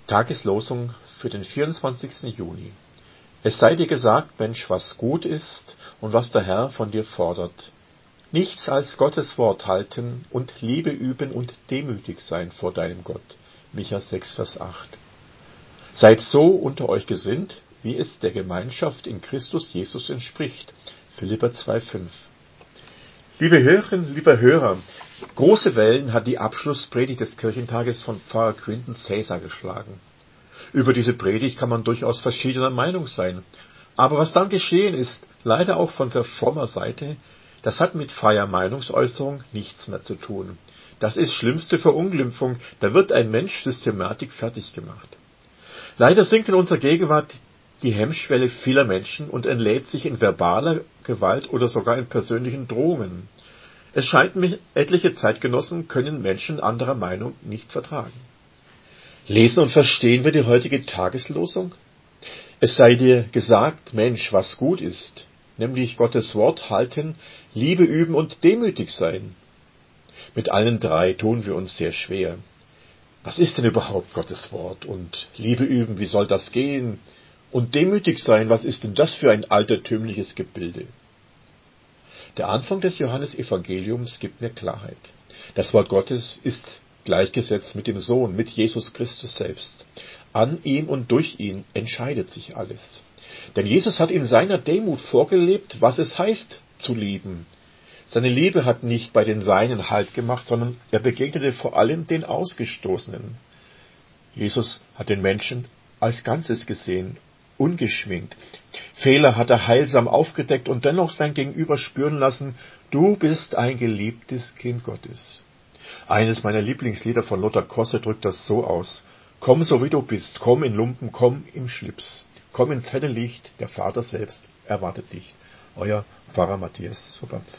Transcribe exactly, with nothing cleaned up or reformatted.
Tageslosung für den vierundzwanzigsten Juni. Es sei dir gesagt, Mensch, was gut ist und was der Herr von dir fordert. Nichts als Gottes Wort halten und Liebe üben und demütig sein vor deinem Gott. Micha sechs, Vers acht. Seid so unter euch gesinnt, wie es der Gemeinschaft in Christus Jesus entspricht. Philipper zwei, fünf. Liebe Hörerinnen, lieber Hörer, große Wellen hat die Abschlusspredigt des Kirchentages von Pfarrer Quinton Cäsar geschlagen. Über diese Predigt kann man durchaus verschiedener Meinung sein. Aber was dann geschehen ist, leider auch von sehr frommer Seite, das hat mit freier Meinungsäußerung nichts mehr zu tun. Das ist schlimmste Verunglimpfung, da wird ein Mensch Systematik fertig gemacht. Leider sinkt in unserer Gegenwart die Hemmschwelle vieler Menschen und entlädt sich in verbaler Gewalt oder sogar in persönlichen Drohungen. Es scheint mir, etliche Zeitgenossen können Menschen anderer Meinung nicht vertragen. Lesen und verstehen wir die heutige Tageslosung? Es sei dir gesagt, Mensch, was gut ist, nämlich Gottes Wort halten, Liebe üben und demütig sein. Mit allen drei tun wir uns sehr schwer. Was ist denn überhaupt Gottes Wort? Und Liebe üben, wie soll das gehen? Und demütig sein, was ist denn das für ein altertümliches Gebilde? Der Anfang des Johannesevangeliums gibt mir Klarheit. Das Wort Gottes ist gleichgesetzt mit dem Sohn, mit Jesus Christus selbst. An ihm und durch ihn entscheidet sich alles. Denn Jesus hat in seiner Demut vorgelebt, was es heißt, zu lieben. Seine Liebe hat nicht bei den Seinen Halt gemacht, sondern er begegnete vor allem den Ausgestoßenen. Jesus hat den Menschen als Ganzes gesehen, ungeschminkt. Fehler hat er heilsam aufgedeckt und dennoch sein Gegenüber spüren lassen, du bist ein geliebtes Kind Gottes. Eines meiner Lieblingslieder von Lothar Kosse drückt das so aus. Komm so wie du bist, komm in Lumpen, komm im Schlips. Komm ins helle Licht, der Vater selbst erwartet dich. Euer Pfarrer Matthias Sobatz.